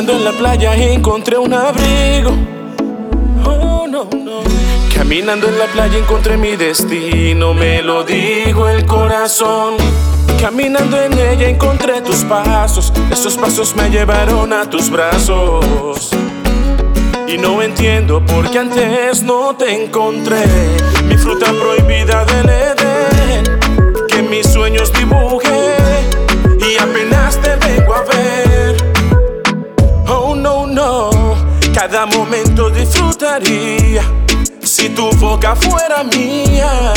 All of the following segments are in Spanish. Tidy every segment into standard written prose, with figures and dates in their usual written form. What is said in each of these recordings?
Caminando en la playa encontré un abrigo. Oh, no, no. Caminando en la playa encontré mi destino, me lo dijo el corazón. Caminando en ella encontré tus pasos, esos pasos me llevaron a tus brazos. Y no entiendo por qué antes no te encontré, mi fruta prohibida del Edén, que en mis sueños dibujé y apenas te vengo a ver. Oh no, no, cada momento disfrutaría si tu boca fuera mía.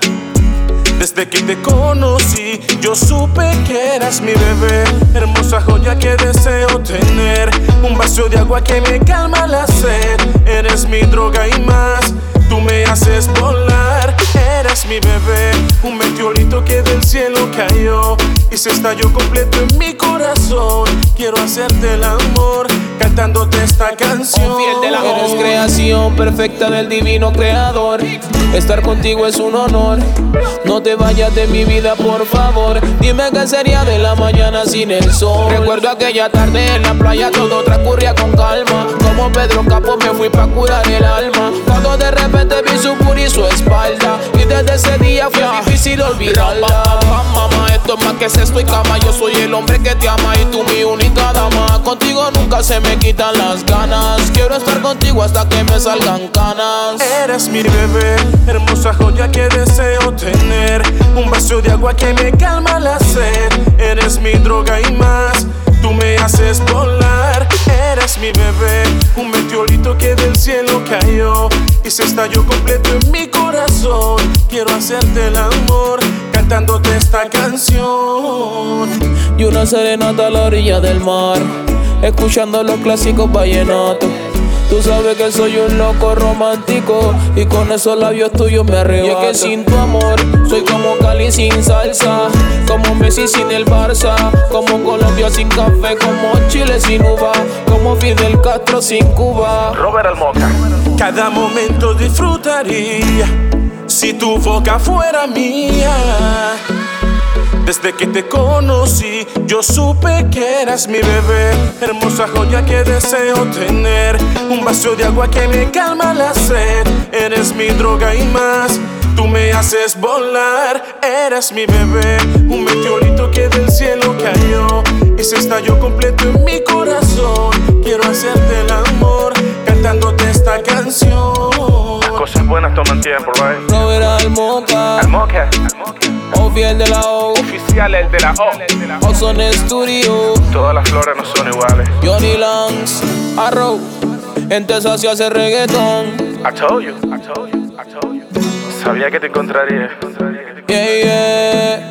Desde que te conocí, yo supe que eras mi bebé, hermosa joya que deseo tener, un vaso de agua que me calma la sed. Eres mi droga y más, tú me haces volar. Eres mi bebé, un meteorito que del cielo cayó y se estalló completo en mi corazón. Quiero hacerte el amor, cantándote esta canción. Fiel de la eres creación perfecta del divino creador. Estar contigo es un honor. No te vayas de mi vida, por favor. Dime qué sería de la mañana sin el sol. Recuerdo aquella tarde en la playa, todo transcurría con calma. Como Pedro Capó me fui pa' curar el alma, cuando de repente vi su puri y su espalda, y desde ese día fue difícil olvidarla. Mamá, esto es más que sexto y cama. Yo soy el hombre que te ama y tú mi única dama. Contigo nunca se me quitan las ganas. Quiero estar contigo hasta que me salgan canas. Eres mi bebé, hermosa joya que deseo tener, un vaso de agua que me calma la sed. Eres mi droga y más, tú me haces volar. Eres mi bebé, un meteorito que del cielo cayó y se estalló completo en mi corazón. Quiero hacerte el amor, cantándote esta canción. Y una serenata a la orilla del mar, escuchando los clásicos vallenatos. Tú sabes que soy un loco romántico y con esos labios tuyos me arrebato. Y es que sin tu amor soy como Cali sin salsa, como Messi sin el Barça, como Colombia sin café, como Chile sin uva, como Fidel Castro sin Cuba. Robert Almoca. Cada momento disfrutaría si tu boca fuera mía. Desde que te conocí, yo supe que eras mi bebé, hermosa joya que deseo tener, un vaso de agua que me calma la sed. Eres mi droga y más, tú me haces volar. Eres mi bebé, un meteorito que del cielo cayó y se estalló completo en mi corazón. Quiero hacerte el amor, cantándote esta canción. Las cosas buenas toman tiempo, right? Robert Almoca, Almoca. O fiel de la O, Oficial el de la O. Ozone Studio, Todas las flores no son iguales. Johnny Langs, Arrow. En Texas se hace reggaetón. I told you. Sabía que te encontraría. Yeah, yeah.